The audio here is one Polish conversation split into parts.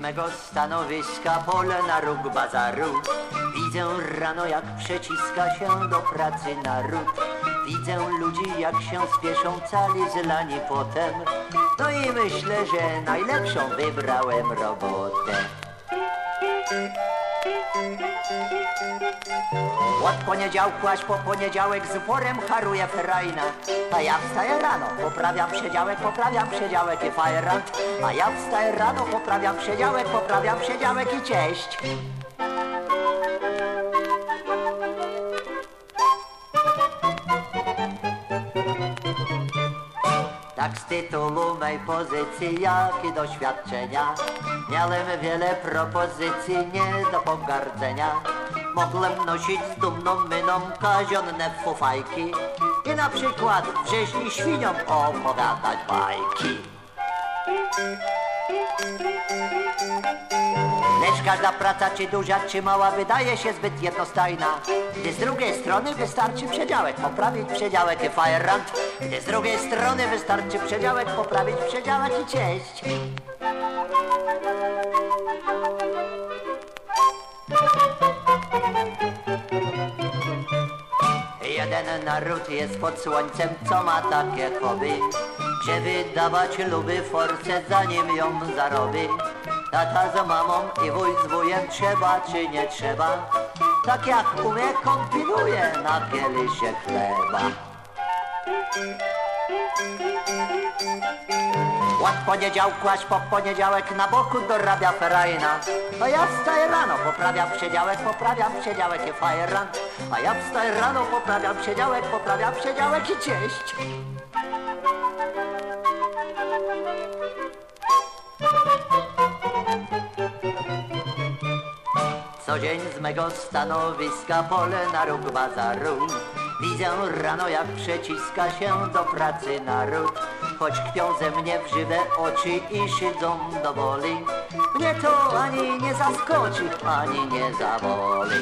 mego stanowiska pole na róg bazaru. Widzę rano, jak przeciska się do pracy naród. Widzę ludzi, jak się spieszą cali zlani potem. No i myślę, że najlepszą wybrałem robotę. Od poniedziałku aż po poniedziałek z uporem haruje frajna. A ja wstaję rano, poprawiam przedziałek i fajerant. A ja wstaję rano, poprawiam przedziałek i cześć. Tak z tytułu mej pozycji, jak i doświadczenia miałem wiele propozycji nie do pogardzenia. Mogłem nosić z dumną miną kazionne fufajki i na przykład wrześni świniom opowiadać bajki. Lecz każda praca, czy duża, czy mała, wydaje się zbyt jednostajna. Gdy z drugiej strony wystarczy przedziałek, poprawić przedziałek i fajerant. Gdy z drugiej strony wystarczy przedziałek, poprawić przedziałek i cześć. Jeden naród jest pod słońcem, co ma takie hobby, że wydawać lubi forsę, zanim ją zarobi. Tata z mamą i wuj z wujem, trzeba czy nie trzeba, tak jak umie, kombinuje na kielisie chleba. Od poniedziałku aż po poniedziałek na boku dorabia ferajna. A ja wstaję rano, poprawiam przedziałek i fajerant. A ja wstaję rano, poprawiam przedziałek i cześć. Co dzień z mego stanowiska pole na róg bazaru. Widzę rano, jak przeciska się do pracy naród. Choć kpią ze mnie w żywe oczy i szydzą do boli, mnie to ani nie zaskoczy, ani nie zaboli.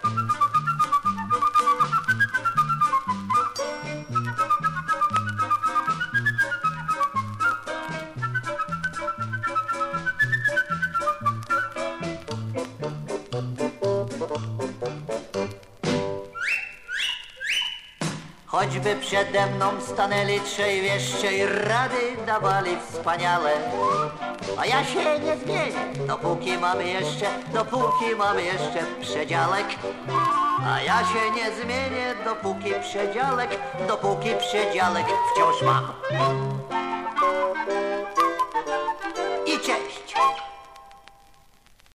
Choćby przede mną stanęli trzej wieszcze i rady dawali wspaniale, a ja się nie zmienię, dopóki mamy jeszcze przedziałek. A ja się nie zmienię, dopóki przedziałek wciąż mam. I cześć!